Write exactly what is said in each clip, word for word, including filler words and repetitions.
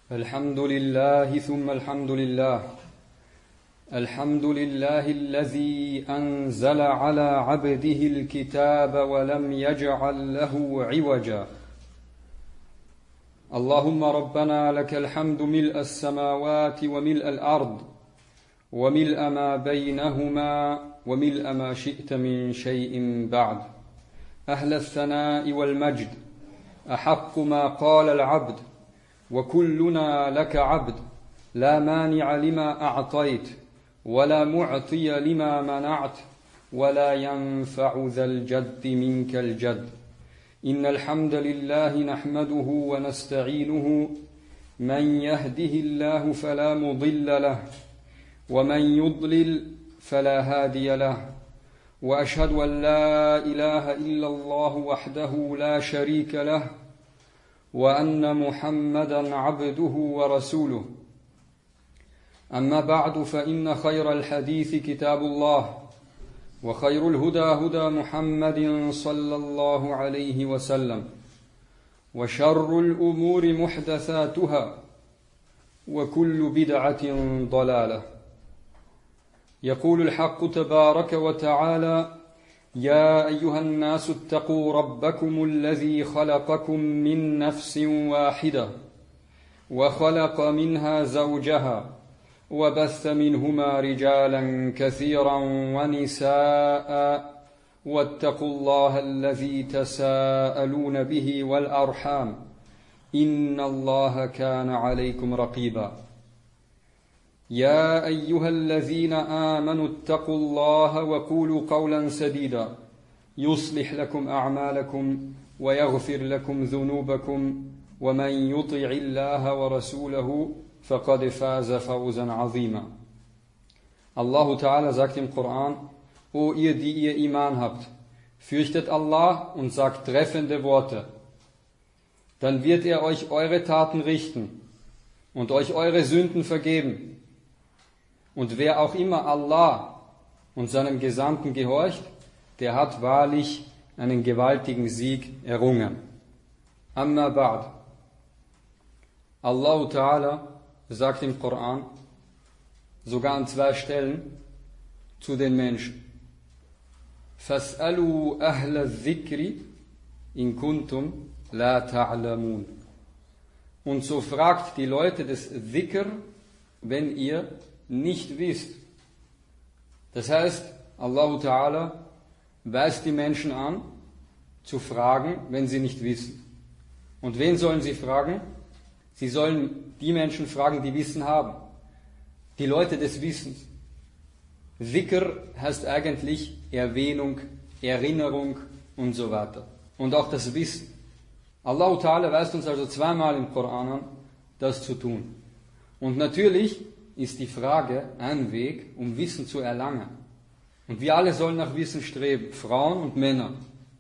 الحمد لله ثم الحمد لله الحمد لله الذي أنزل على عبده الكتاب ولم يجعل له عوجا اللهم ربنا لك الحمد ملء السماوات وملء الأرض وملء ما بينهما وملء ما شئت من شيء بعد أهل الثناء والمجد أحق ما قال العبد وكلنا لك عبد لا مانع لما أعطيت ولا معطي لما منعت ولا ينفع ذا الجد منك الجد إن الحمد لله نحمده ونستعينه من يهده الله فلا مضل له ومن يضلل فلا هادي له وأشهد أن لا إله إلا الله وحده لا شريك له وأن محمدا عبده ورسوله أما بعد فإن خير الحديث كتاب الله وخير الهدى هدى محمد صلى الله عليه وسلم وشر الأمور محدثاتها وكل بدعة ضلالة يقول الحق تبارك وتعالى يا أيها الناس اتقوا ربكم الذي خلقكم من نفس واحدة وخلق منها زوجها وبث منهما رجالا كثيرا ونساء واتقوا الله الذي تساءلون به والأرحام إن الله كان عليكم رقيبا يا أيها الذين آمنوا اتقوا الله وقولوا قولا سديدا يصلح لكم أعمالكم ويغفر لكم ذنوبكم ومن يطع الله ورسوله فقد فاز فوزا عظيما. Allah Ta'ala sagt im Koran: O ihr, die ihr Iman habt, fürchtet Allah und sagt treffende Worte. Dann wird er euch eure Taten richten und euch eure Sünden vergeben. Und wer auch immer Allah und seinem Gesandten gehorcht, der hat wahrlich einen gewaltigen Sieg errungen. Amma ba'd. Allah Ta'ala sagt im Koran, sogar an zwei Stellen, zu den Menschen: Fas'alu ahla dhikri in kuntum la ta'lamun. Und so fragt die Leute des Dhikr, wenn ihr nicht wisst. Das heißt, Allah Ta'ala weist die Menschen an, zu fragen, wenn sie nicht wissen. Und wen sollen sie fragen? Sie sollen die Menschen fragen, die Wissen haben. Die Leute des Wissens. Dhikr heißt eigentlich Erwähnung, Erinnerung und so weiter. Und auch das Wissen. Allah Ta'ala weist uns also zweimal im Koran an, das zu tun. Und natürlich ist die Frage ein Weg, um Wissen zu erlangen. Und wir alle sollen nach Wissen streben, Frauen und Männer.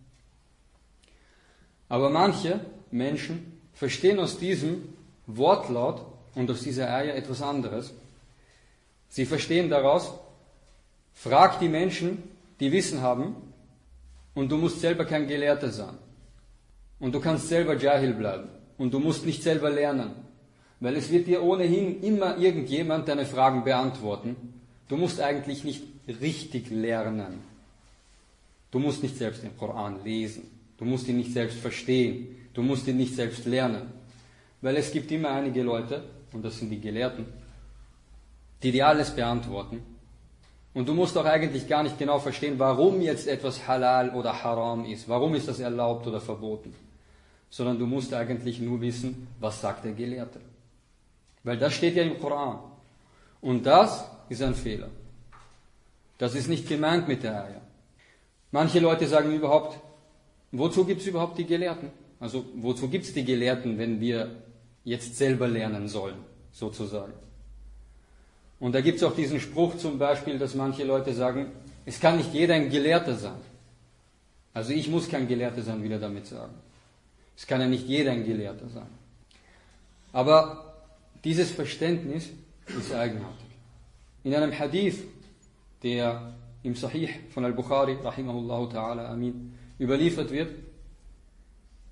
Aber manche Menschen verstehen aus diesem Wortlaut und aus dieser Eier etwas anderes. Sie verstehen daraus: Frag die Menschen, die Wissen haben, und du musst selber kein Gelehrter sein. Und du kannst selber Jahil bleiben. Und du musst nicht selber lernen. Weil es wird dir ohnehin immer irgendjemand deine Fragen beantworten. Du musst eigentlich nicht richtig lernen. Du musst nicht selbst den Koran lesen. Du musst ihn nicht selbst verstehen. Du musst ihn nicht selbst lernen. Weil es gibt immer einige Leute, und das sind die Gelehrten, die dir alles beantworten. Und du musst auch eigentlich gar nicht genau verstehen, warum jetzt etwas halal oder haram ist. Warum ist das erlaubt oder verboten. Sondern du musst eigentlich nur wissen, was sagt der Gelehrte. Weil das steht ja im Koran. Und das ist ein Fehler. Das ist nicht gemeint mit der Eier. Manche Leute sagen überhaupt, wozu gibt es überhaupt die Gelehrten? Also wozu gibt es die Gelehrten, wenn wir jetzt selber lernen sollen, sozusagen? Und da gibt es auch diesen Spruch zum Beispiel, dass manche Leute sagen, es kann nicht jeder ein Gelehrter sein. Also ich muss kein Gelehrter sein, will er damit sagen. Es kann ja nicht jeder ein Gelehrter sein. Aber dieses Verständnis ist eigenartig. In einem Hadith, der im Sahih von Al-Bukhari, rahimahullahu ta'ala, amin, überliefert wird,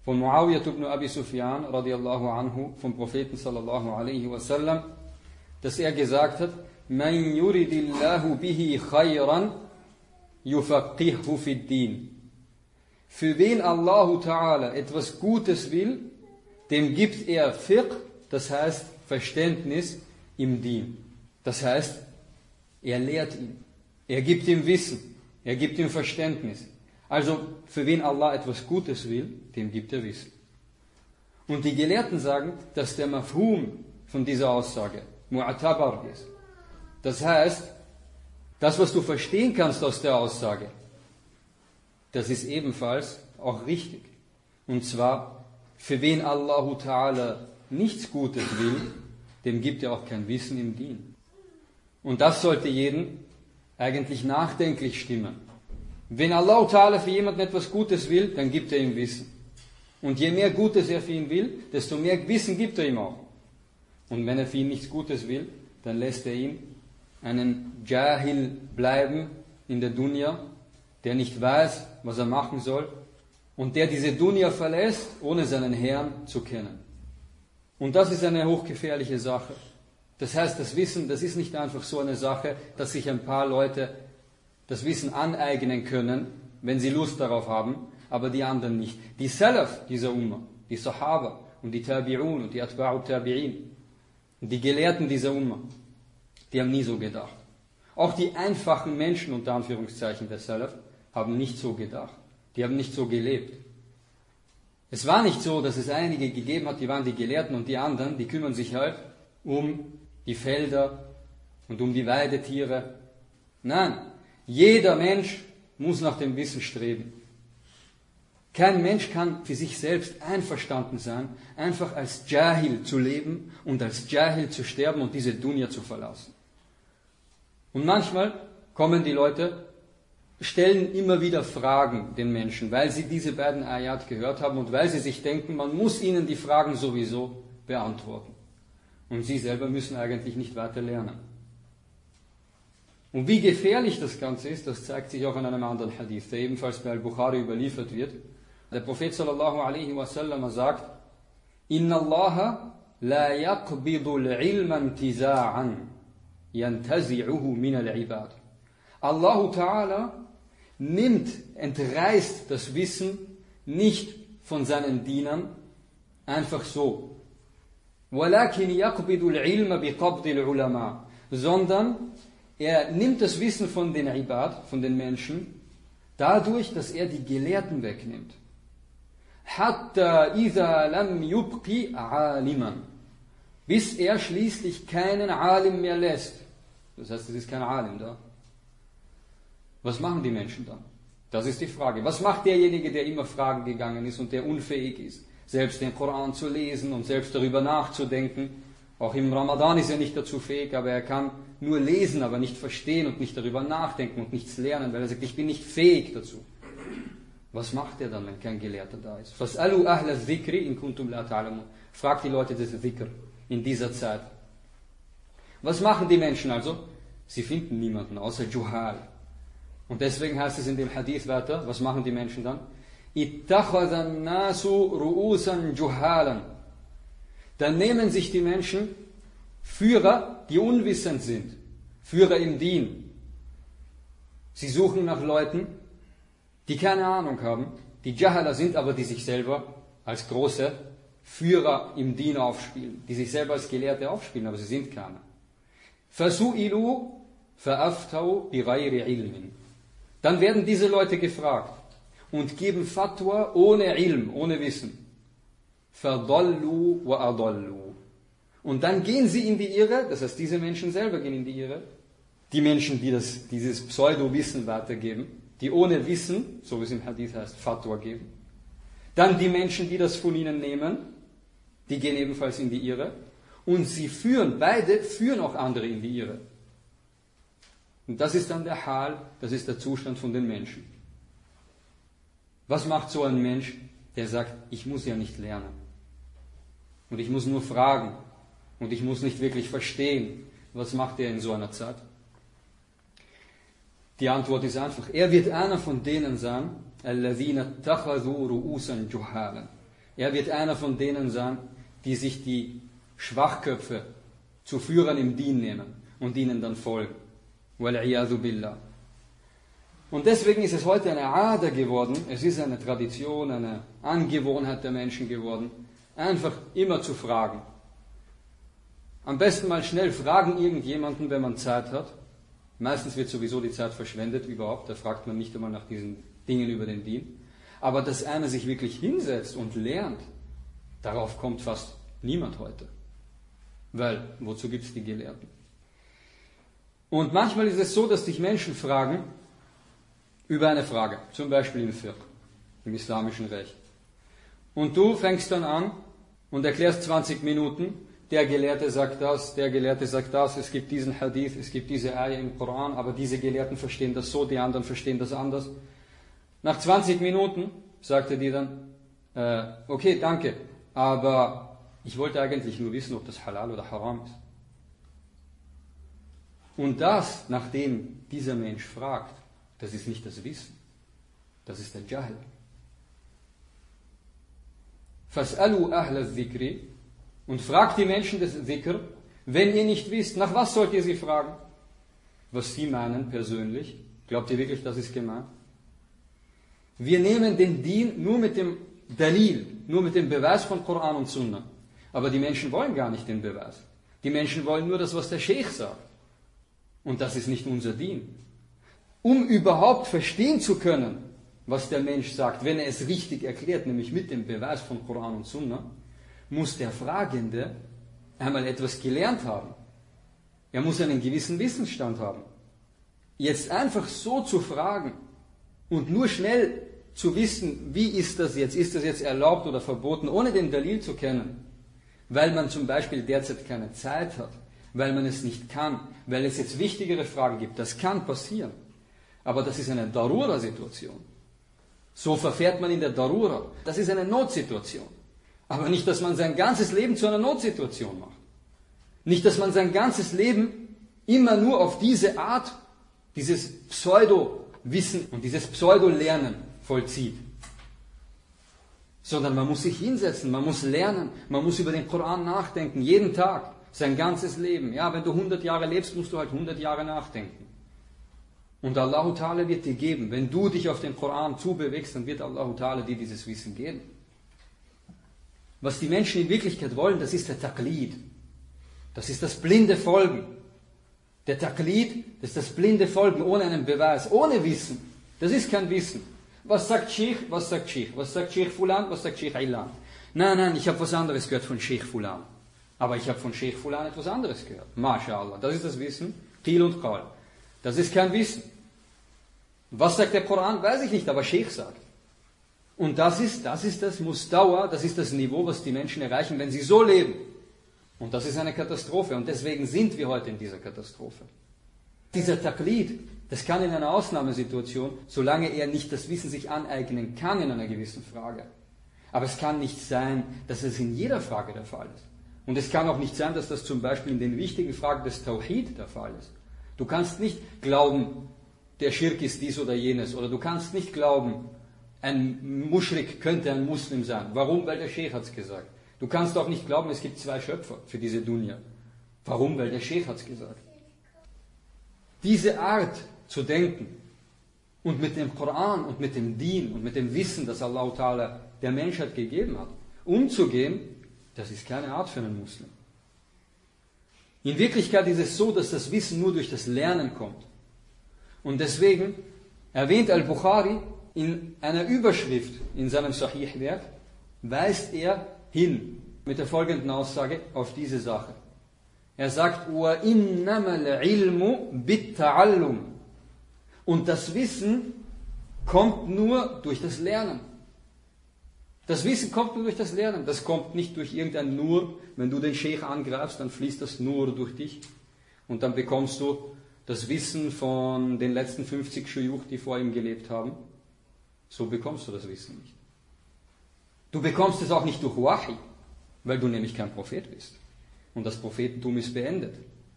von Muawiyah ibn Abi Sufyan radiallahu anhu, vom Propheten sallallahu alaihi wasallam, dass er gesagt hat, Man yuridillahu bihi khayran yufaqihhu fid din. Für wen Allahu Ta'ala etwas Gutes will, dem gibt er Fiqh, das heißt Verständnis im Dien. Das heißt, er lehrt ihn, er gibt ihm Wissen, er gibt ihm Verständnis. Also für wen Allah etwas Gutes will, dem gibt er Wissen. Und die Gelehrten sagen, dass der Mafhum von dieser Aussage mu'tabar ist. Das heißt, das, was du verstehen kannst aus der Aussage, das ist ebenfalls auch richtig. Und zwar, für wen Allahu Ta'ala nichts Gutes will, dem gibt er auch kein Wissen im Dien. Und das sollte jeden eigentlich nachdenklich stimmen. Wenn Allahu Ta'ala für jemanden etwas Gutes will, dann gibt er ihm Wissen. Und je mehr Gutes er für ihn will, desto mehr Wissen gibt er ihm auch. Und wenn er für ihn nichts Gutes will, dann lässt er ihn einen Jahil bleiben in der Dunya, der nicht weiß, was er machen soll, und der diese Dunya verlässt, ohne seinen Herrn zu kennen. Und das ist eine hochgefährliche Sache. Das heißt, das Wissen, das ist nicht einfach so eine Sache, dass sich ein paar Leute das Wissen aneignen können, wenn sie Lust darauf haben, aber die anderen nicht. Die Salaf dieser Ummah, die Sahaba und die Tabi'un und die Atba'u Tabi'in, die Gelehrten dieser Ummah, die haben nie so gedacht. Auch die einfachen Menschen, unter Anführungszeichen der Salaf, haben nicht so gedacht. Die haben nicht so gelebt. Es war nicht so, dass es einige gegeben hat, die waren die Gelehrten, und die anderen, die kümmern sich halt um die Felder und um die Weidetiere. Nein, jeder Mensch muss nach dem Wissen streben. Kein Mensch kann für sich selbst einverstanden sein, einfach als Jahil zu leben und als Jahil zu sterben und diese Dunya zu verlassen. Und manchmal kommen die Leute, stellen immer wieder Fragen den Menschen, weil sie diese beiden Ayat gehört haben und weil sie sich denken, man muss ihnen die Fragen sowieso beantworten. Und sie selber müssen eigentlich nicht weiter lernen. Und wie gefährlich das Ganze ist, das zeigt sich auch in einem anderen Hadith, der ebenfalls bei Al-Bukhari überliefert wird. Der Prophet sallallahu alaihi wasallam sagt, Inna Allaha la yaqbidu al-ilma intiza'an yantazi'uhu min al-ibad. Allahu Ta'ala nimmt, entreißt das Wissen nicht von seinen Dienern einfach so. وَلَكِنْ يَقْبِدُ الْعِلْمَ بِقَبْضِ الْعُلَمَاءِ, sondern er nimmt das Wissen von den Ibad, von den Menschen, dadurch, dass er die Gelehrten wegnimmt. حَتَّى إِذَا لَمْ يُبْقِ عَالِمًا, bis er schließlich keinen Alim mehr lässt. Das heißt, es ist kein Alim da. Was machen die Menschen dann? Das ist die Frage. Was macht derjenige, der immer fragen gegangen ist und der unfähig ist, selbst den Koran zu lesen und selbst darüber nachzudenken? Auch im Ramadan ist er nicht dazu fähig, aber er kann nur lesen, aber nicht verstehen und nicht darüber nachdenken und nichts lernen, weil er sagt, ich bin nicht fähig dazu. Was macht er dann, wenn kein Gelehrter da ist? Fas'alu ahla dhikri in kuntum la ta'lamun. Fragt die Leute des Dhikr in dieser Zeit. Was machen die Menschen also? Sie finden niemanden außer Juhal. Und deswegen heißt es in dem Hadith weiter, was machen die Menschen dann? Ittakhadha an-nasu ru'usan juhalan. Dann nehmen sich die Menschen Führer, die unwissend sind, Führer im Dien. Sie suchen nach Leuten, die keine Ahnung haben, die Jahala sind, aber die sich selber als große Führer im Dien aufspielen, die sich selber als Gelehrte aufspielen, aber sie sind keine. Fasu'ilu fa'aftau bi ghayri ilmin. Dann werden diese Leute gefragt und geben Fatwa ohne Ilm, ohne Wissen. Fadallu wa adallu. Und dann gehen sie in die Irre, das heißt, diese Menschen selber gehen in die Irre. Die Menschen, die das, dieses Pseudo-Wissen weitergeben, die ohne Wissen, so wie es im Hadith heißt, Fatwa geben. Dann die Menschen, die das von ihnen nehmen, die gehen ebenfalls in die Irre. Und sie führen, beide führen auch andere in die Irre. Und das ist dann der Hal, das ist der Zustand von den Menschen. Was macht so ein Mensch, der sagt, ich muss ja nicht lernen. Und ich muss nur fragen. Und ich muss nicht wirklich verstehen. Was macht er in so einer Zeit? Die Antwort ist einfach, er wird einer von denen sein, الَّذِينَ اتَّخَذُوا رُؤُوسًا جُهَّالًا, Er wird einer von denen sein, die sich die Schwachköpfe zu Führern im Dien nehmen und ihnen dann folgen. Wal-'iyadhu billah. Und deswegen ist es heute eine Ader geworden, es ist eine Tradition, eine Angewohnheit der Menschen geworden, einfach immer zu fragen. Am besten mal schnell fragen irgendjemanden, wenn man Zeit hat. Meistens wird sowieso die Zeit verschwendet überhaupt, da fragt man nicht einmal nach diesen Dingen über den Dien. Aber dass einer sich wirklich hinsetzt und lernt, darauf kommt fast niemand heute. Weil, wozu gibt es die Gelehrten? Und manchmal ist es so, dass dich Menschen fragen über eine Frage, zum Beispiel im Fiqh, im islamischen Recht. Und du fängst dann an und erklärst zwanzig Minuten, der Gelehrte sagt das, der Gelehrte sagt das, es gibt diesen Hadith, es gibt diese Ayah im Koran, aber diese Gelehrten verstehen das so, die anderen verstehen das anders. Nach zwanzig Minuten sagt er dir dann, äh, okay, danke, aber ich wollte eigentlich nur wissen, ob das halal oder haram ist. Und das, nachdem dieser Mensch fragt, das ist nicht das Wissen, das ist der Jahl. Fas'alu ahla dhikri, und fragt die Menschen des Dhikr, wenn ihr nicht wisst, nach was sollt ihr sie fragen? Was sie meinen persönlich, glaubt ihr wirklich, das ist gemeint? Wir nehmen den Dien nur mit dem Dalil, nur mit dem Beweis von Koran und Sunna. Aber die Menschen wollen gar nicht den Beweis. Die Menschen wollen nur das, was der Sheikh sagt. Und das ist nicht unser Dien. Um überhaupt verstehen zu können, was der Mensch sagt, wenn er es richtig erklärt, nämlich mit dem Beweis von Koran und Sunna, muss der Fragende einmal etwas gelernt haben. Er muss einen gewissen Wissensstand haben. Jetzt einfach so zu fragen und nur schnell zu wissen, wie ist das jetzt, ist das jetzt erlaubt oder verboten, ohne den Dalil zu kennen, weil man zum Beispiel derzeit keine Zeit hat, weil man es nicht kann, weil es jetzt wichtigere Fragen gibt, das kann passieren. Aber das ist eine Darura-Situation. So verfährt man in der Darura. Das ist eine Notsituation. Aber nicht, dass man sein ganzes Leben zu einer Notsituation macht. Nicht, dass man sein ganzes Leben immer nur auf diese Art, dieses Pseudo-Wissen und dieses Pseudo-Lernen vollzieht. Sondern man muss sich hinsetzen, man muss lernen, man muss über den Koran nachdenken, jeden Tag, sein ganzes Leben. Ja, wenn du hundert Jahre lebst, musst du halt hundert Jahre nachdenken. Und Allah Ta'ala wird dir geben. Wenn du dich auf den Koran zubewegst, dann wird Allah Ta'ala dir dieses Wissen geben. Was die Menschen in Wirklichkeit wollen, das ist der Taqlid. Das ist das blinde Folgen. Der Taqlid, das ist das blinde Folgen ohne einen Beweis, ohne Wissen. Das ist kein Wissen. Was sagt Sheikh? Was sagt Sheikh? Was sagt Sheikh Fulan? Was sagt Sheikh Ilan? Nein, nein, ich habe was anderes gehört von Sheikh Fulan. Aber ich habe von Sheikh Fulan etwas anderes gehört. MashaAllah. Das ist das Wissen. Qil und Qal. Das ist kein Wissen. Was sagt der Koran? Weiß ich nicht, aber Sheikh sagt. Und das ist, das ist das Mustawa, das ist das Niveau, was die Menschen erreichen, wenn sie so leben. Und das ist eine Katastrophe. Und deswegen sind wir heute in dieser Katastrophe. Dieser Taqlid, das kann in einer Ausnahmesituation, solange er nicht das Wissen sich aneignen kann in einer gewissen Frage. Aber es kann nicht sein, dass es in jeder Frage der Fall ist. Und es kann auch nicht sein, dass das zum Beispiel in den wichtigen Fragen des Tawhid der Fall ist. Du kannst nicht glauben, der Schirk ist dies oder jenes. Oder du kannst nicht glauben, ein Muschrik könnte ein Muslim sein. Warum? Weil der Sheikh hat es gesagt. Du kannst auch nicht glauben, es gibt zwei Schöpfer für diese Dunya. Warum? Weil der Sheikh hat es gesagt. Diese Art zu denken und mit dem Koran und mit dem Dien und mit dem Wissen, das Allah Ta'ala der Menschheit gegeben hat, umzugehen, das ist keine Art für einen Muslim. In Wirklichkeit ist es so, dass das Wissen nur durch das Lernen kommt. Und deswegen erwähnt Al-Bukhari in einer Überschrift in seinem Sahih-Werk, weist er hin mit der folgenden Aussage auf diese Sache. Er sagt, وَإِنَّمَا الْعِلْمُ بِالتَّعَلُّمِ. Und das Wissen kommt nur durch das Lernen. Das Wissen kommt nur durch das Lernen. Das kommt nicht durch irgendein Nur. Wenn du den Sheikh angreifst, dann fließt das Nur durch dich. Und dann bekommst du das Wissen von den letzten fünfzig Shuyukh, die vor ihm gelebt haben. So bekommst du das Wissen nicht. Du bekommst es auch nicht durch Wahi, weil du nämlich kein Prophet bist. Und das Prophetentum ist beendet.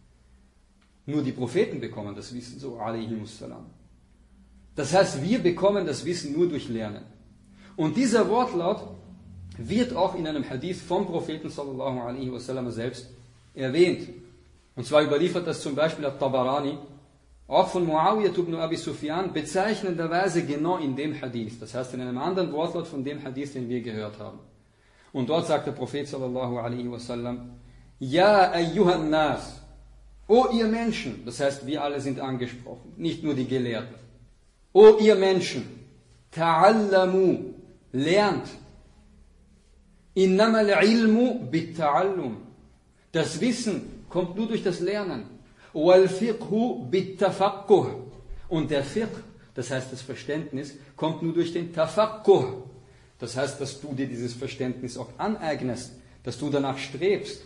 Nur die Propheten bekommen das Wissen, so alaihimussalam. Das heißt, wir bekommen das Wissen nur durch Lernen. Und dieser Wortlaut wird auch in einem Hadith vom Propheten sallallahu alaihi wasallam selbst erwähnt. Und zwar überliefert das zum Beispiel At-Tabarani, auch von Muawiyah ibn Abi Sufyan, bezeichnenderweise genau in dem Hadith. Das heißt in einem anderen Wortlaut von dem Hadith, den wir gehört haben. Und dort sagt der Prophet sallallahu alaihi wasallam, Ja ayyuhan nas, o ihr Menschen, das heißt wir alle sind angesprochen, nicht nur die Gelehrten. O ihr Menschen, ta'allamu, lernt. Innamal ilmu bit-ta'allum. Das Wissen kommt nur durch das Lernen. Wal fiqhu bit-tafaqquh. Und der Fiqh, das heißt das Verständnis, kommt nur durch den Tafaqquh. Das heißt, dass du dir dieses Verständnis auch aneignest, dass du danach strebst.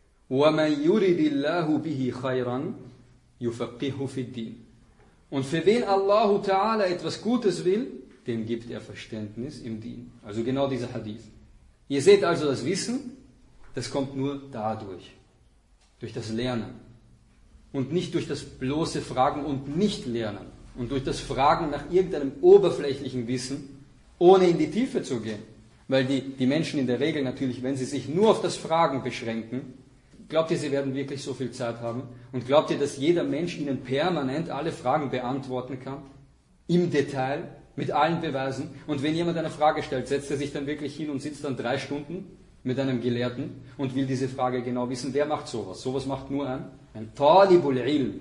وَمَنْ يُرِدِ اللَّهُ بِهِ خَيْرًا يُفَقِّهُ فِي الدِّينِ. Und für wen Allahu Ta'ala etwas Gutes will, dem gibt er Verständnis im Dien. Also genau dieser Hadith. Ihr seht also, das Wissen, das kommt nur dadurch. Durch das Lernen. Und nicht durch das bloße Fragen und Nicht-Lernen. Und durch das Fragen nach irgendeinem oberflächlichen Wissen, ohne in die Tiefe zu gehen. Weil die, die Menschen in der Regel natürlich, wenn sie sich nur auf das Fragen beschränken, glaubt ihr, sie werden wirklich so viel Zeit haben? Und glaubt ihr, dass jeder Mensch ihnen permanent alle Fragen beantworten kann? Im Detail, mit allen Beweisen? Und wenn jemand eine Frage stellt, setzt er sich dann wirklich hin und sitzt dann drei Stunden mit einem Gelehrten und will diese Frage genau wissen? Wer macht sowas? Sowas macht nur ein, ein Talibul Ilm.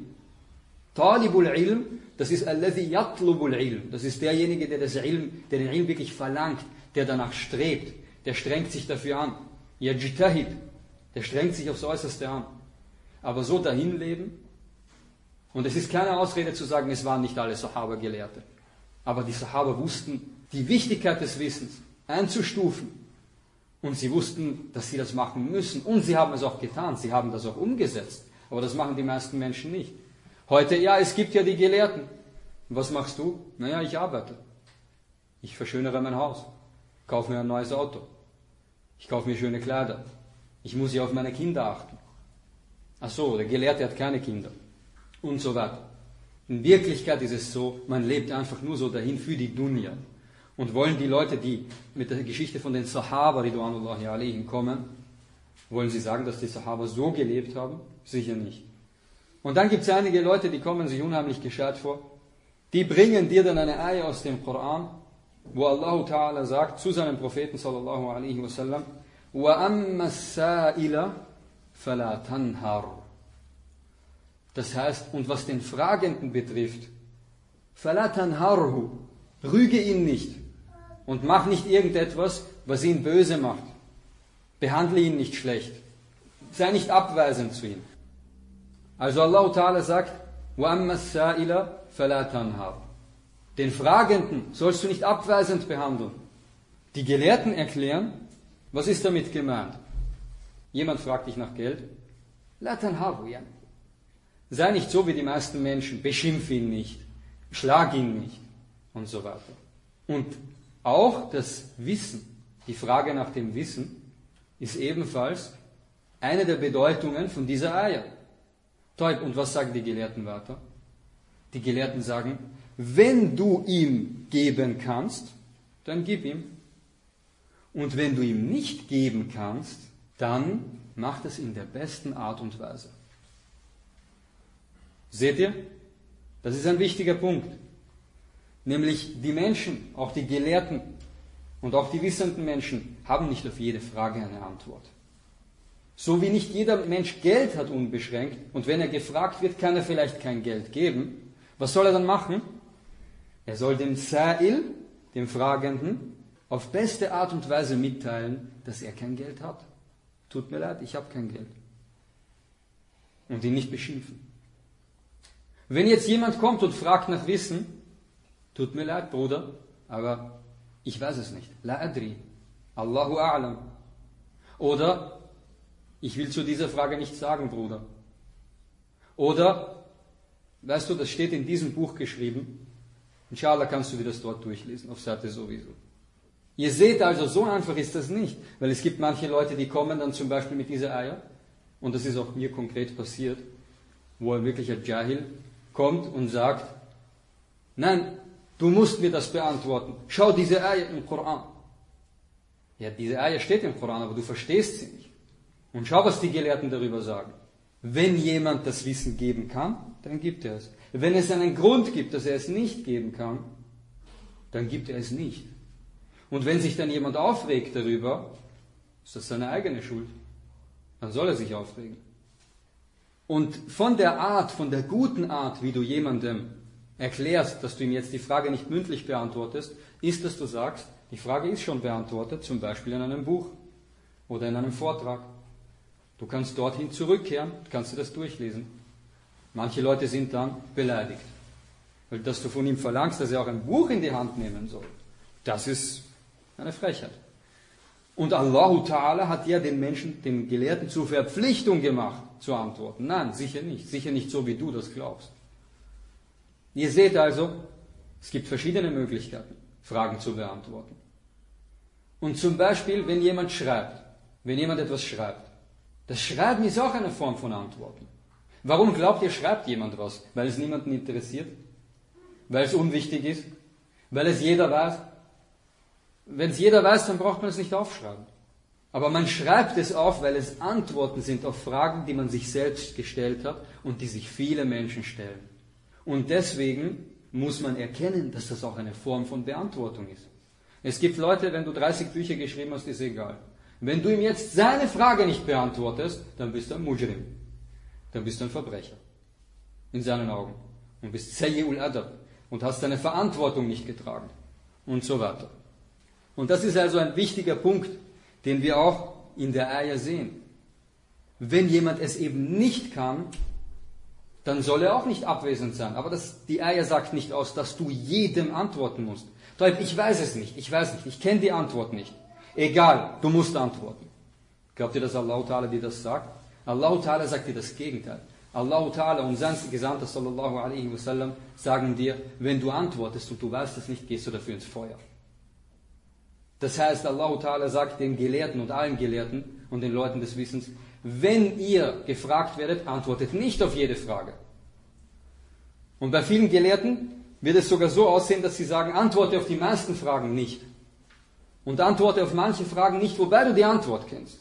Talibul Ilm, das ist alladhi yatlubul Ilm. Das ist derjenige, der das Ilm, der den Ilm wirklich verlangt, der danach strebt, der strengt sich dafür an. Yajtahid. Der strengt sich aufs Äußerste an. Aber so dahin leben, und es ist keine Ausrede zu sagen, es waren nicht alle Sahaba Gelehrte. Aber die Sahaba wussten die Wichtigkeit des Wissens einzustufen. Und sie wussten, dass sie das machen müssen. Und sie haben es auch getan. Sie haben das auch umgesetzt. Aber das machen die meisten Menschen nicht. Heute, ja, es gibt ja die Gelehrten. Und was machst du? Naja, ich arbeite. Ich verschönere mein Haus. Kaufe mir ein neues Auto. Ich kaufe mir schöne Kleider. Ich muss ja auf meine Kinder achten. Ach so, der Gelehrte hat keine Kinder. Und so weiter. In Wirklichkeit ist es so, man lebt einfach nur so dahin für die Dunya. Und wollen die Leute, die mit der Geschichte von den Sahaba, ridwanullahi alaihim, kommen, wollen sie sagen, dass die Sahaba so gelebt haben? Sicher nicht. Und dann gibt es einige Leute, die kommen sich unheimlich gescheit vor. Die bringen dir dann eine Ayah aus dem Koran, wo Allah Ta'ala sagt zu seinem Propheten sallallahu alaihi wasallam, وَأَمَّا السَّائِلَ فَلَا تَنْهَرُ. Das heißt, und was den Fragenden betrifft, فَلَا تَنْهَرْهُ, rüge ihn nicht und mach nicht irgendetwas, was ihn böse macht. Behandle ihn nicht schlecht. Sei nicht abweisend zu ihm. Also Allah Ta'ala sagt, وَأَمَّا السَّائِلَ فَلَا تَنْهَرُ. Den Fragenden sollst du nicht abweisend behandeln. Die Gelehrten erklären, was ist damit gemeint? Jemand fragt dich nach Geld. La tanharu, ja. Sei nicht so wie die meisten Menschen. Beschimpf ihn nicht. Schlag ihn nicht. Und so weiter. Und auch das Wissen, die Frage nach dem Wissen, ist ebenfalls eine der Bedeutungen von dieser Ayah. Und was sagen die Gelehrten weiter? Die Gelehrten sagen, wenn du ihm geben kannst, dann gib ihm. Und wenn du ihm nicht geben kannst, dann mach das in der besten Art und Weise. Seht ihr? Das ist ein wichtiger Punkt. Nämlich die Menschen, auch die Gelehrten und auch die wissenden Menschen, haben nicht auf jede Frage eine Antwort. So wie nicht jeder Mensch Geld hat unbeschränkt und wenn er gefragt wird, kann er vielleicht kein Geld geben. Was soll er dann machen? Er soll dem Sa'il, dem Fragenden, auf beste Art und Weise mitteilen, dass er kein Geld hat. Tut mir leid, ich habe kein Geld. Und ihn nicht beschimpfen. Wenn jetzt jemand kommt und fragt nach Wissen, tut mir leid, Bruder, aber ich weiß es nicht. La adri. Allahu a'lam. Oder, ich will zu dieser Frage nichts sagen, Bruder. Oder, weißt du, das steht in diesem Buch geschrieben. Inshallah kannst du dir das dort durchlesen, auf Seite sowieso. Ihr seht also, so einfach ist das nicht. Weil es gibt manche Leute, die kommen dann zum Beispiel mit dieser Ayah, und das ist auch mir konkret passiert, wo ein wirklicher Jahil kommt und sagt, nein, du musst mir das beantworten. Schau diese Ayah im Koran. Ja, diese Ayah steht im Koran, aber du verstehst sie nicht. Und schau, was die Gelehrten darüber sagen. Wenn jemand das Wissen geben kann, dann gibt er es. Wenn es einen Grund gibt, dass er es nicht geben kann, dann gibt er es nicht. Und wenn sich dann jemand aufregt darüber, ist das seine eigene Schuld. Dann soll er sich aufregen. Und von der Art, von der guten Art, wie du jemandem erklärst, dass du ihm jetzt die Frage nicht mündlich beantwortest, ist, dass du sagst, die Frage ist schon beantwortet, zum Beispiel in einem Buch oder in einem Vortrag. Du kannst dorthin zurückkehren, kannst du das durchlesen. Manche Leute sind dann beleidigt, weil dass du von ihm verlangst, dass er auch ein Buch in die Hand nehmen soll. Das ist eine Frechheit. Und Allah Ta'ala hat ja den Menschen, den Gelehrten zur Verpflichtung gemacht, zu antworten. Nein, sicher nicht. Sicher nicht so, wie du das glaubst. Ihr seht also, es gibt verschiedene Möglichkeiten, Fragen zu beantworten. Und zum Beispiel, wenn jemand schreibt, wenn jemand etwas schreibt, das Schreiben ist auch eine Form von Antworten. Warum glaubt ihr, schreibt jemand was? Weil es niemanden interessiert? Weil es unwichtig ist? Weil es jeder weiß? Wenn es jeder weiß, dann braucht man es nicht aufschreiben. Aber man schreibt es auf, weil es Antworten sind auf Fragen, die man sich selbst gestellt hat und die sich viele Menschen stellen. Und deswegen muss man erkennen, dass das auch eine Form von Beantwortung ist. Es gibt Leute, wenn du dreißig Bücher geschrieben hast, ist egal. Wenn du ihm jetzt seine Frage nicht beantwortest, dann bist du ein Mujrim. Dann bist du ein Verbrecher. In seinen Augen. Und bist Sayyi'ul Adab. Und hast deine Verantwortung nicht getragen. Und so weiter. Und das ist also ein wichtiger Punkt, den wir auch in der Ayah sehen. Wenn jemand es eben nicht kann, dann soll er auch nicht abwesend sein. Aber das, die Ayah sagt nicht aus, dass du jedem antworten musst. Ich weiß es nicht, ich weiß nicht, ich kenne die Antwort nicht. Egal, du musst antworten. Glaubt ihr, dass Allah Ta'ala dir das sagt? Allah Ta'ala sagt dir das Gegenteil. Allah Ta'ala und sein Gesandter sallallahu alaihi wasallam sagen dir, wenn du antwortest und du weißt es nicht, gehst du dafür ins Feuer. Das heißt, Allah Ta'ala sagt den Gelehrten und allen Gelehrten und den Leuten des Wissens, wenn ihr gefragt werdet, antwortet nicht auf jede Frage. Und bei vielen Gelehrten wird es sogar so aussehen, dass sie sagen, antworte auf die meisten Fragen nicht. Und antworte auf manche Fragen nicht, wobei du die Antwort kennst.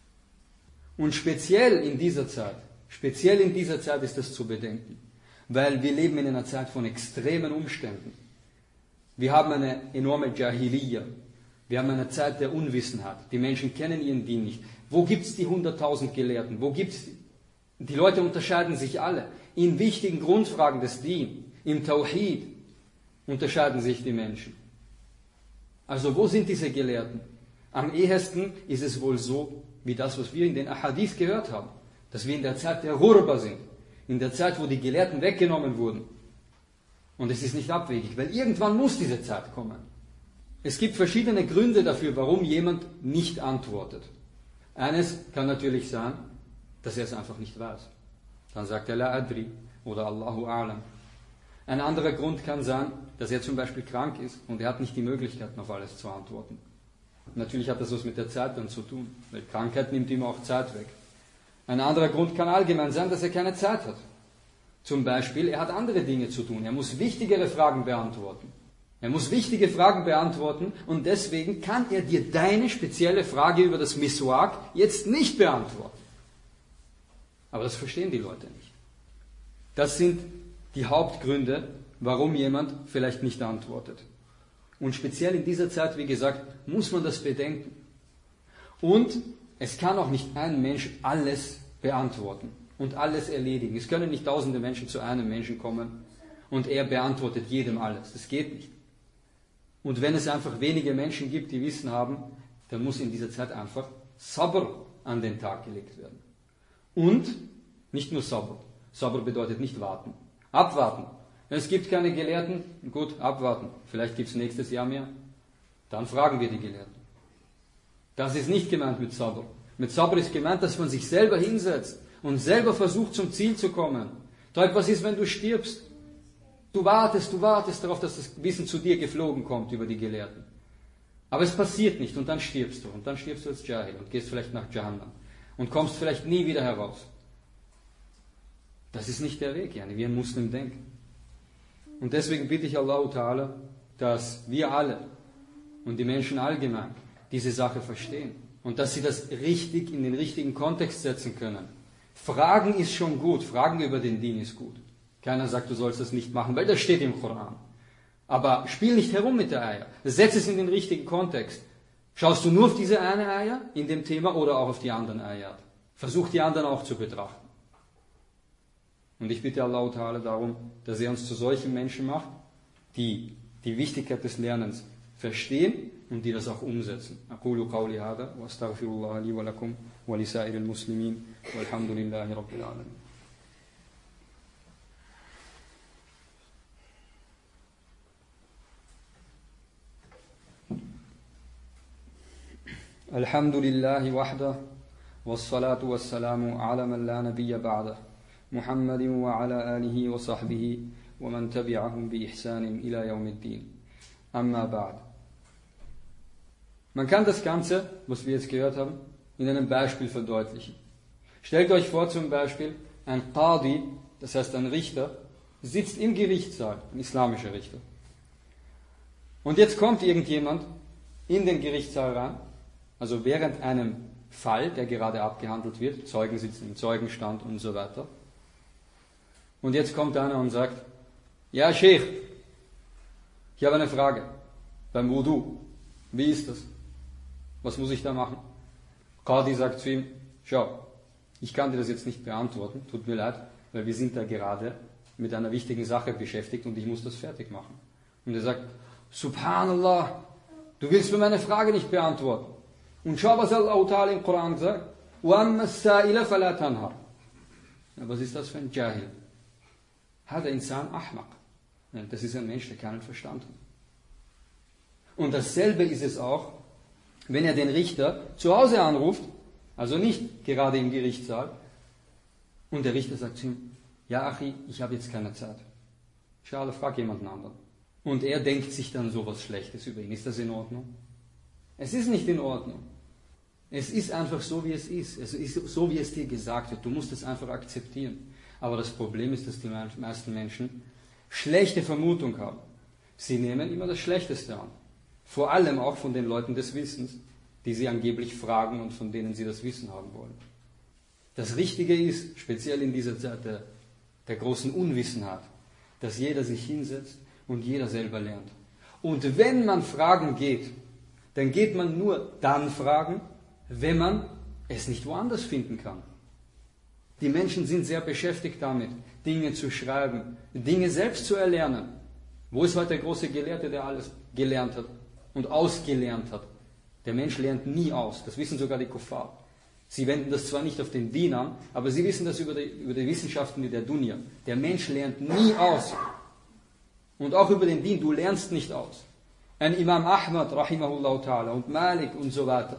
Und speziell in dieser Zeit, speziell in dieser Zeit ist das zu bedenken, weil wir leben in einer Zeit von extremen Umständen. Wir haben eine enorme Jahiliya. Wir haben eine Zeit der Unwissenheit. Die Menschen kennen ihren Dien nicht. Wo gibt es die hunderttausend Gelehrten? Wo gibt's die? Die Leute unterscheiden sich alle. In wichtigen Grundfragen des Dien, im Tawhid, unterscheiden sich die Menschen. Also wo sind diese Gelehrten? Am ehesten ist es wohl so, wie das, was wir in den Ahadith gehört haben. Dass wir in der Zeit der Ghurba sind. In der Zeit, wo die Gelehrten weggenommen wurden. Und es ist nicht abwegig, weil irgendwann muss diese Zeit kommen. Es gibt verschiedene Gründe dafür, warum jemand nicht antwortet. Eines kann natürlich sein, dass er es einfach nicht weiß. Dann sagt er La Adri oder Allahu A'lam. Ein anderer Grund kann sein, dass er zum Beispiel krank ist und er hat nicht die Möglichkeiten, auf alles zu antworten. Natürlich hat das was mit der Zeit dann zu tun, weil Krankheit nimmt ihm auch Zeit weg. Ein anderer Grund kann allgemein sein, dass er keine Zeit hat. Zum Beispiel, er hat andere Dinge zu tun. Er muss wichtigere Fragen beantworten. Er muss wichtige Fragen beantworten und deswegen kann er dir deine spezielle Frage über das Miswak jetzt nicht beantworten. Aber das verstehen die Leute nicht. Das sind die Hauptgründe, warum jemand vielleicht nicht antwortet. Und speziell in dieser Zeit, wie gesagt, muss man das bedenken. Und es kann auch nicht ein Mensch alles beantworten und alles erledigen. Es können nicht tausende Menschen zu einem Menschen kommen und er beantwortet jedem alles. Das geht nicht. Und wenn es einfach wenige Menschen gibt, die Wissen haben, dann muss in dieser Zeit einfach Sabr an den Tag gelegt werden. Und nicht nur Sabr. Sabr bedeutet nicht warten. Abwarten. Es gibt keine Gelehrten, gut, abwarten. Vielleicht gibt es nächstes Jahr mehr. Dann fragen wir die Gelehrten. Das ist nicht gemeint mit Sabr. Mit Sabr ist gemeint, dass man sich selber hinsetzt und selber versucht, zum Ziel zu kommen. Was ist, wenn du stirbst? Du wartest, du wartest darauf, dass das Wissen zu dir geflogen kommt über die Gelehrten. Aber es passiert nicht und dann stirbst du. Und dann stirbst du als Jahil und gehst vielleicht nach Jahannam. Und kommst vielleicht nie wieder heraus. Das ist nicht der Weg, yani, wie ein Muslim denkt. Und deswegen bitte ich Allah Ta'ala, dass wir alle und die Menschen allgemein diese Sache verstehen und dass sie das richtig in den richtigen Kontext setzen können. Fragen ist schon gut, Fragen über den Dien ist gut. Keiner sagt, du sollst das nicht machen, weil das steht im Koran. Aber spiel nicht herum mit der Eier. Setz es in den richtigen Kontext. Schaust du nur auf diese eine Eier in dem Thema oder auch auf die anderen Eier? Versuch die anderen auch zu betrachten. Und ich bitte Allah Ta'ala darum, dass er uns zu solchen Menschen macht, die die Wichtigkeit des Lernens verstehen und die das auch umsetzen. أقول قولي هذا وأستغفر الله لي ولكم ولسائر المسلمين والحمد لله رب العالمين. الحمد لله وحده والصلاة والسلام على من لا نبي بعده محمد وعلى آله وصحبه ومن تبعهم بإحسان إلى يوم الدين. أما بعد. Man kann das Ganze, was wir jetzt gehört haben, in einem Beispiel verdeutlichen. Stellt euch vor zum Beispiel, ein Qadi, das heißt ein Richter, sitzt im Gerichtssaal, ein islamischer Richter. Und jetzt kommt irgendjemand in den Gerichtssaal rein, also während einem Fall, der gerade abgehandelt wird, Zeugen sitzen im Zeugenstand und so weiter. Und jetzt kommt einer und sagt, ja Sheikh, ich habe eine Frage beim Wudu. Wie ist das? Was muss ich da machen? Qadi sagt zu ihm, schau, ich kann dir das jetzt nicht beantworten, tut mir leid, weil wir sind da gerade mit einer wichtigen Sache beschäftigt und ich muss das fertig machen. Und er sagt, Subhanallah, du willst mir meine Frage nicht beantworten. Und schau, was Allah Ta'ala im Koran sagt, وَأَمَّا السَّائِلَ فَلَا تَنْهَرْ. Was ist das für ein Jahil? Hada insan ahmaq. Das ist ein Mensch, der keinen Verstand hat. Und dasselbe ist es auch, wenn er den Richter zu Hause anruft, also nicht gerade im Gerichtssaal, und der Richter sagt zu ihm, ja Achi, ich habe jetzt keine Zeit. Schade, frag jemanden anderen. Und er denkt sich dann sowas Schlechtes über ihn. Ist das in Ordnung? Es ist nicht in Ordnung. Es ist einfach so, wie es ist. Es ist so, wie es dir gesagt wird. Du musst es einfach akzeptieren. Aber das Problem ist, dass die meisten Menschen schlechte Vermutung haben. Sie nehmen immer das Schlechteste an. Vor allem auch von den Leuten des Wissens, die sie angeblich fragen und von denen sie das Wissen haben wollen. Das Richtige ist, speziell in dieser Zeit der, der großen Unwissenheit, dass jeder sich hinsetzt und jeder selber lernt. Und wenn man fragen geht, dann geht man nur dann fragen, wenn man es nicht woanders finden kann. Die Menschen sind sehr beschäftigt damit, Dinge zu schreiben, Dinge selbst zu erlernen. Wo ist heute der große Gelehrte, der alles gelernt hat und ausgelernt hat? Der Mensch lernt nie aus, das wissen sogar die Kuffar. Sie wenden das zwar nicht auf den Dien an, aber sie wissen das über die, über die Wissenschaften der Dunya. Der Mensch lernt nie aus. Und auch über den Dien, du lernst nicht aus. Ein Imam Ahmad, rahimahullah ta'ala, und Malik und so weiter,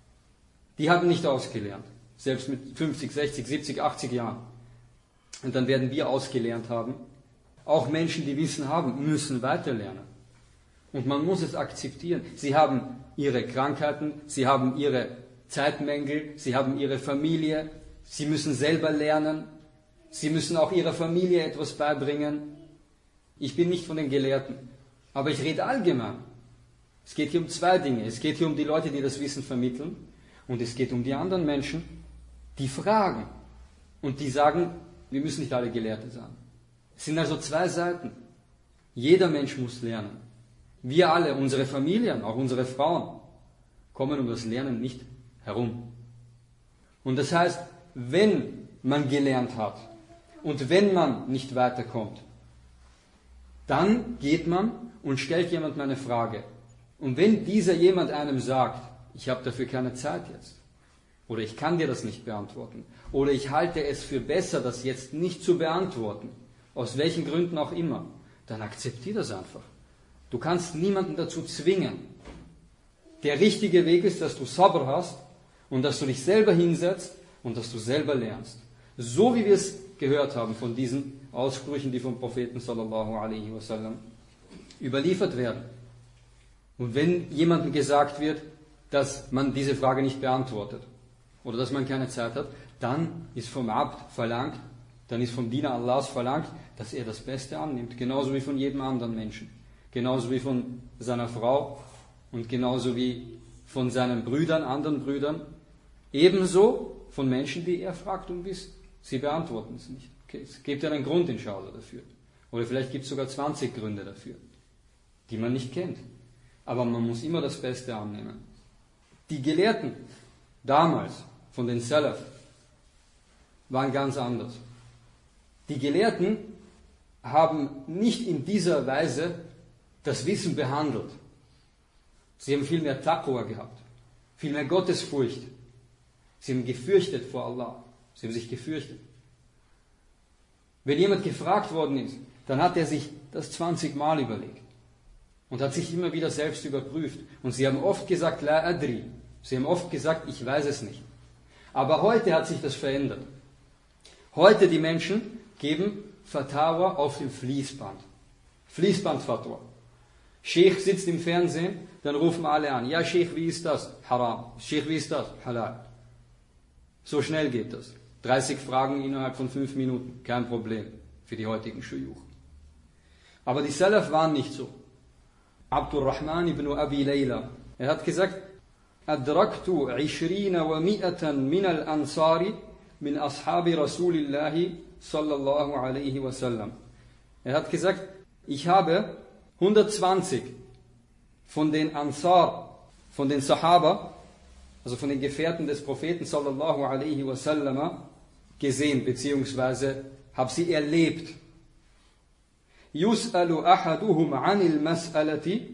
die haben nicht ausgelernt. Selbst mit fünfzig, sechzig, siebzig, achtzig Jahren. Und dann werden wir ausgelernt haben. Auch Menschen, die Wissen haben, müssen weiterlernen. Und man muss es akzeptieren. Sie haben ihre Krankheiten, sie haben ihre Zeitmängel, sie haben ihre Familie, sie müssen selber lernen, sie müssen auch ihrer Familie etwas beibringen. Ich bin nicht von den Gelehrten, aber ich rede allgemein. Es geht hier um zwei Dinge. Es geht hier um die Leute, die das Wissen vermitteln, und es geht um die anderen Menschen, die fragen und die sagen, wir müssen nicht alle Gelehrte sein. Es sind also zwei Seiten. Jeder Mensch muss lernen. Wir alle, unsere Familien, auch unsere Frauen, kommen um das Lernen nicht herum. Und das heißt, wenn man gelernt hat und wenn man nicht weiterkommt, dann geht man und stellt jemandem eine Frage. Und wenn dieser jemand einem sagt, ich habe dafür keine Zeit jetzt, oder ich kann dir das nicht beantworten, oder ich halte es für besser, das jetzt nicht zu beantworten, aus welchen Gründen auch immer, dann akzeptiere das einfach. Du kannst niemanden dazu zwingen. Der richtige Weg ist, dass du Sabr hast und dass du dich selber hinsetzt und dass du selber lernst. So wie wir es gehört haben von diesen Aussprüchen, die vom Propheten sallallahu alaihi wasallam überliefert werden. Und wenn jemandem gesagt wird, dass man diese Frage nicht beantwortet oder dass man keine Zeit hat, dann ist vom Abd verlangt, dann ist vom Diener Allahs verlangt, dass er das Beste annimmt, genauso wie von jedem anderen Menschen, genauso wie von seiner Frau und genauso wie von seinen Brüdern, anderen Brüdern, ebenso von Menschen, die er fragt und wisst. Sie beantworten es nicht. Okay, es gibt einen Grund, inshallah, dafür. Oder vielleicht gibt es sogar zwanzig Gründe dafür, die man nicht kennt. Aber man muss immer das Beste annehmen. Die Gelehrten damals von den Salaf waren ganz anders. Die Gelehrten haben nicht in dieser Weise das Wissen behandelt. Sie haben viel mehr Taqwa gehabt, viel mehr Gottesfurcht. Sie haben gefürchtet vor Allah. Sie haben sich gefürchtet. Wenn jemand gefragt worden ist, dann hat er sich das zwanzig Mal überlegt und hat sich immer wieder selbst überprüft. Und sie haben oft gesagt, La adri. Sie haben oft gesagt, ich weiß es nicht. Aber heute hat sich das verändert. Heute die Menschen geben Fatawa auf dem Fließband. Fließband-Fatwa. Sheikh sitzt im Fernsehen, dann rufen alle an. Ja, Sheikh, wie ist das? Haram. Sheikh, wie ist das? Halal. So schnell geht das. dreißig Fragen innerhalb von fünf Minuten. Kein Problem für die heutigen Shuyukh. Aber die Salaf waren nicht so. Abdurrahman ibn Abi Layla. Er hat gesagt, Adraktu ishrina wa mi'atan min al-ansari min ashabi Rasulillahi sallallahu alaihi wasallam. Er hat gesagt, ich habe hundertzwanzig von den Ansar, von den Sahaba, also von den Gefährten des Propheten sallallahu alaihi wasallam gesehen, beziehungsweise habe sie erlebt. Yus'alu ahaduhum anil mas'alati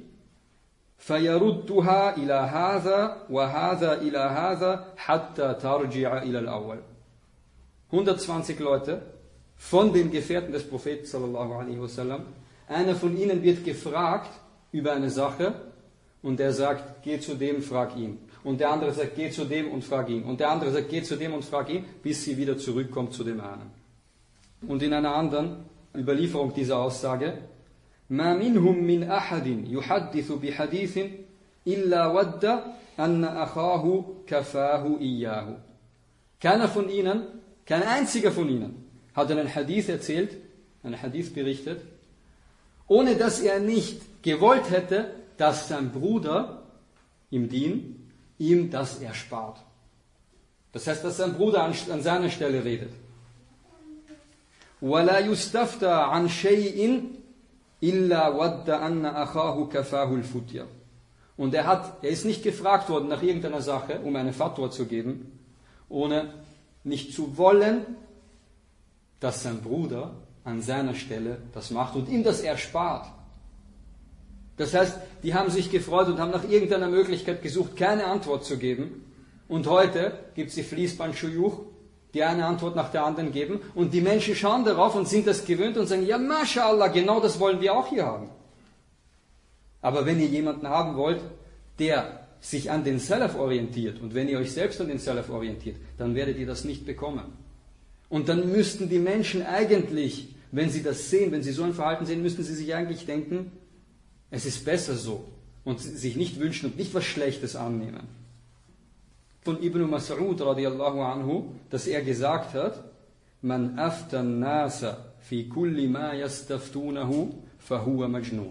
fayarudduha ila hadha wa hadha ila hadha hatta tarji'a ila al-awwal. hundertzwanzig Leute von den Gefährten des Propheten sallallahu alaihi wasallam. Einer von ihnen wird gefragt über eine Sache und er sagt, geh zu dem, frag ihn. Und der andere sagt, geh zu dem und frag ihn. Und der andere sagt, geh zu dem und frag ihn, bis sie wieder zurückkommt zu dem einen. Und in einer anderen Überlieferung dieser Aussage, Ma minhum min ahadin yuhaddithu bihadithin illa wadda anna akhahu kafahu iyyahu. Keiner von ihnen, kein einziger von ihnen hat einen Hadith erzählt, einen Hadith berichtet, ohne dass er nicht gewollt hätte, dass sein Bruder im Dien ihm das erspart. Das heißt, dass sein Bruder an, an seiner Stelle redet. وَلَا يُسْتَفْتَى عَنْ شَيْءٍ إِلَّا وَدَّ أَنَّ أَخَاهُ كَفَاهُ الْفُتْيَ. Und er, hat, er ist nicht gefragt worden nach irgendeiner Sache, um eine Fatwa zu geben, ohne nicht zu wollen, dass sein Bruder an seiner Stelle das macht und ihm das erspart. Das heißt, die haben sich gefreut und haben nach irgendeiner Möglichkeit gesucht, keine Antwort zu geben. Und heute gibt es die Fließband-Shuyukh, die eine Antwort nach der anderen geben. Und die Menschen schauen darauf und sind das gewöhnt und sagen, ja, MashaAllah, genau das wollen wir auch hier haben. Aber wenn ihr jemanden haben wollt, der sich an den Salaf orientiert, und wenn ihr euch selbst an den Salaf orientiert, dann werdet ihr das nicht bekommen. Und dann müssten die Menschen eigentlich, wenn sie das sehen, wenn sie so ein Verhalten sehen, müssten sie sich eigentlich denken, es ist besser so. Und sich nicht wünschen und nicht was Schlechtes annehmen. Von Ibn Mas'ud radiallahu anhu, dass er gesagt hat, Man aftan nasa fi kulli ma yastaftunahu fahuwa majnun.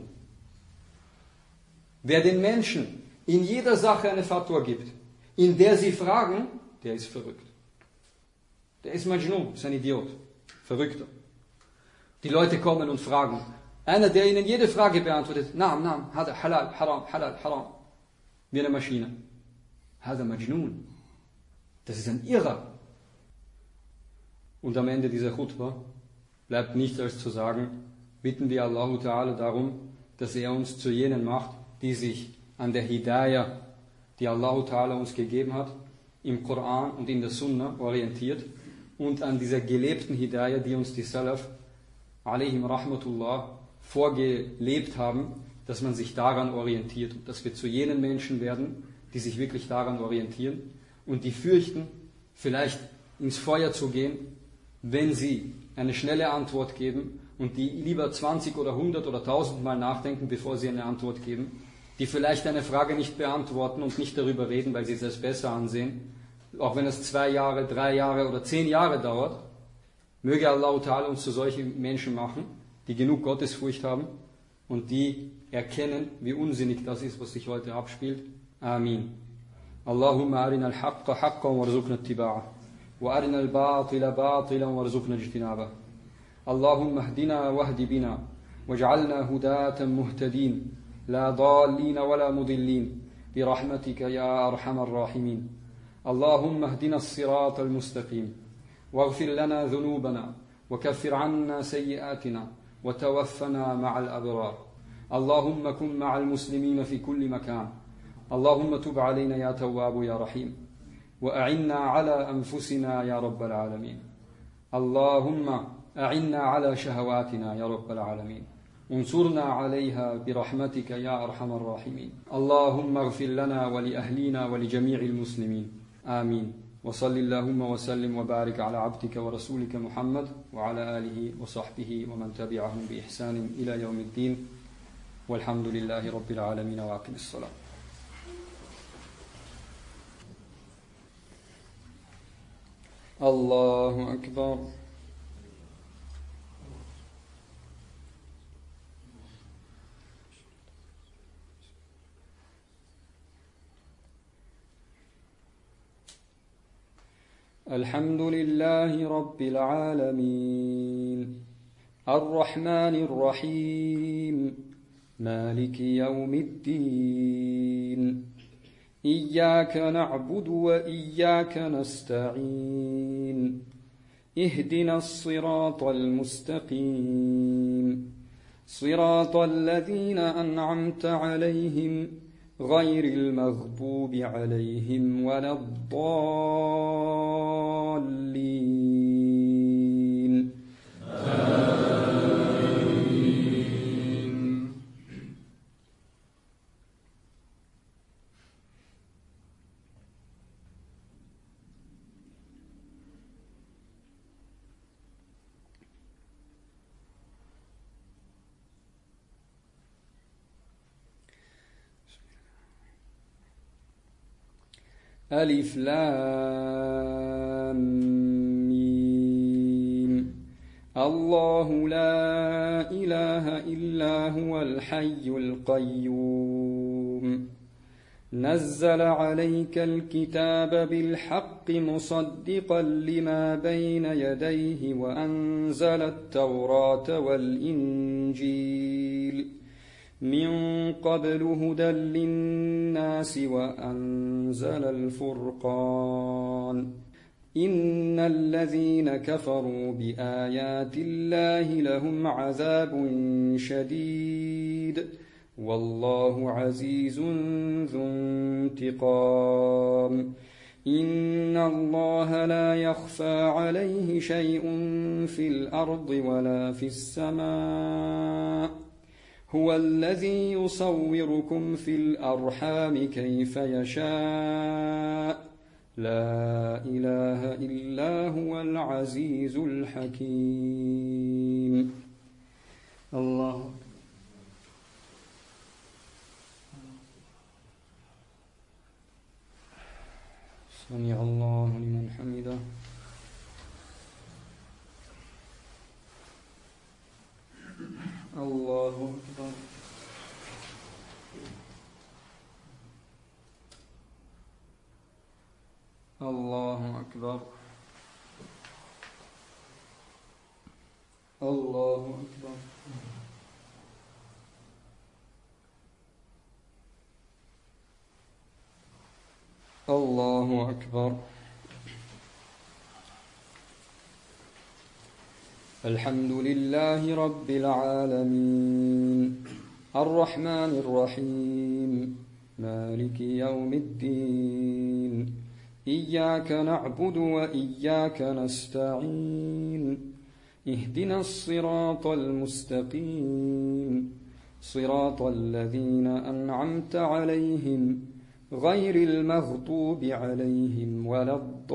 Wer den Menschen in jeder Sache eine Fatwa gibt, in der sie fragen, der ist verrückt. Der ist Majnun, ist ein Idiot, Verrückter. Die Leute kommen und fragen. Einer, der ihnen jede Frage beantwortet, Naam, Naam, hada halal, haram, halal, haram. Wie eine Maschine. Hada Majnun. Das ist ein Irrer. Und am Ende dieser Khutbah bleibt nichts als zu sagen, bitten wir Allah Ta'ala darum, dass er uns zu jenen macht, die sich an der Hidayah, die Allah Ta'ala uns gegeben hat, im Koran und in der Sunna orientiert und an dieser gelebten Hidayah, die uns die Salaf, alaihim rahmatullah, vorgelebt haben, dass man sich daran orientiert und dass wir zu jenen Menschen werden, die sich wirklich daran orientieren und die fürchten, vielleicht ins Feuer zu gehen, wenn sie eine schnelle Antwort geben und die lieber zwanzig oder hundert oder tausend Mal nachdenken, bevor sie eine Antwort geben, die vielleicht eine Frage nicht beantworten und nicht darüber reden, weil sie es als besser ansehen, auch wenn es zwei Jahre, drei Jahre oder zehn Jahre dauert. Möge Allah Ta'ala uns zu solchen Menschen machen, die genug Gottesfurcht haben und die erkennen, wie unsinnig das ist, was sich heute abspielt. Amin. اللهم أرنا الحق حقا وارزقنا اتباعه وأرنا الباطل باطلا وارزقنا اجتنابه. اللهم اهدنا واهد بنا واجعلنا هداة مهتدين لا ضالين ولا مضلين برحمتك يا أرحم الراحمين. اللهم اهدنا الصراط المستقيم واغفر لنا ذنوبنا وكفر عنا سيئاتنا وتوفنا مع الأبرار. اللهم كن مع المسلمين في كل مكان. اللهم تب علينا يا تواب يا رحيم وأعنا على أنفسنا يا رب العالمين. اللهم أعنا على شهواتنا يا رب العالمين انصرنا عليها برحمتك يا أرحم الراحمين. اللهم اغفر لنا ولأهلنا ولجميع المسلمين آمين. وصل اللهم وسلم وبارك على عبدك ورسولك محمد وعلى آله وصحبه ومن تبعهم بإحسان إلى يوم الدين والحمد لله رب العالمين وأقم الصلاة. الله أكبر. الحمد لله رب العالمين الرحمن الرحيم مالك يوم الدين إياك نعبد وإياك نستعين اهدنا الصراط المستقيم صراط الذين أنعمت عليهم غير المغضوب عليهم ولا الضالين آمين. ألف لام ميم الله لا إله إلا هو الحي القيوم نزل عليك الكتاب بالحق مصدقا لما بين يديه وأنزل التوراة والإنجيل من قبل هدى للناس وأنزل الفرقان إن الذين كفروا بآيات الله لهم عذاب شديد والله عزيز ذو انتقام. إن الله لا يخفى عليه شيء في الأرض ولا في السماء هو الذي يصوركم في الأرحام كيف يشاء لا إله إلا هو العزيز الحكيم. الله سمع الله لمن حمده. الله أكبر. الله أكبر. الله أكبر. الله أكبر. الحمد لله رب العالمين الرحمن الرحيم مالك يوم الدين إياك نعبد وإياك نستعين اهدنا الصراط المستقيم صراط الذين أنعمت عليهم غير المغضوب عليهم ولا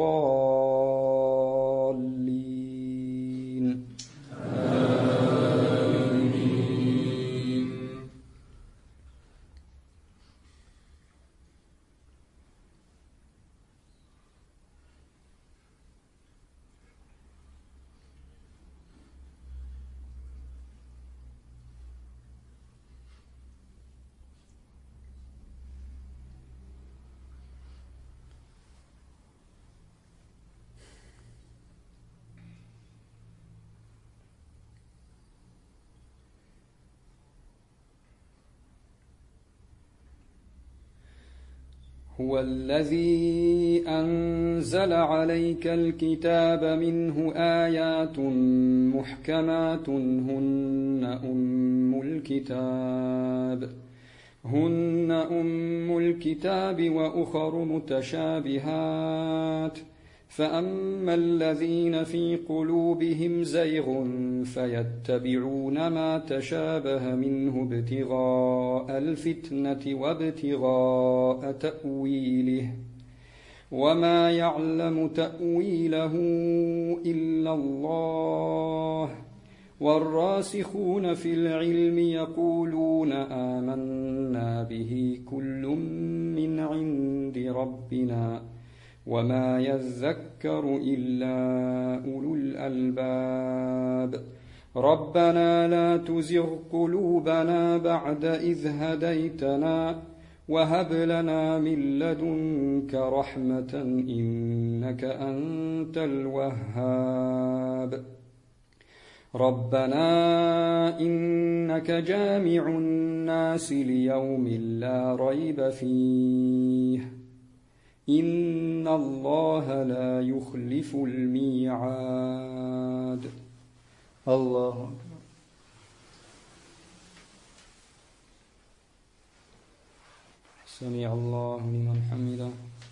الضالين آمين. هو الذي أنزل عليك الكتاب منه آيات محكمات هن أم الكتاب هن أم الكتاب وأخر متشابهات فأما الذين في قلوبهم زيغ فيتبعون ما تشابه منه ابتغاء الفتنة وابتغاء تأويله وما يعلم تأويله إلا الله والراسخون في العلم يقولون آمنا به كل من عند ربنا وما يذكر إلا أولو الألباب ربنا لا تزغ قلوبنا بعد إذ هديتنا وهب لنا من لدنك رحمة إنك أنت الوهاب ربنا إنك جامع الناس ليوم لا ريب فيه إن الله لا يخلف الميعاد. الله أكبر. سمع الله لمن حمده.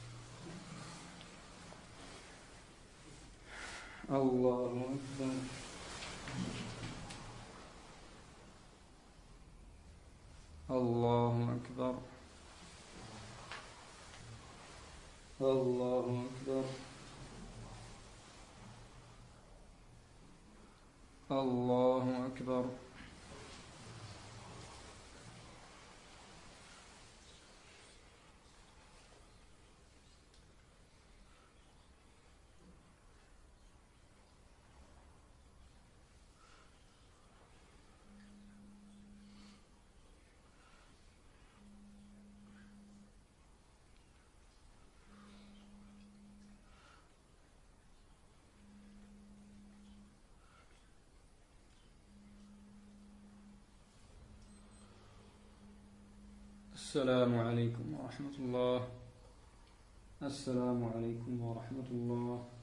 الله أكبر. الله أكبر. الله أكبر. الله أكبر. السلام عليكم ورحمة الله. السلام عليكم ورحمة الله.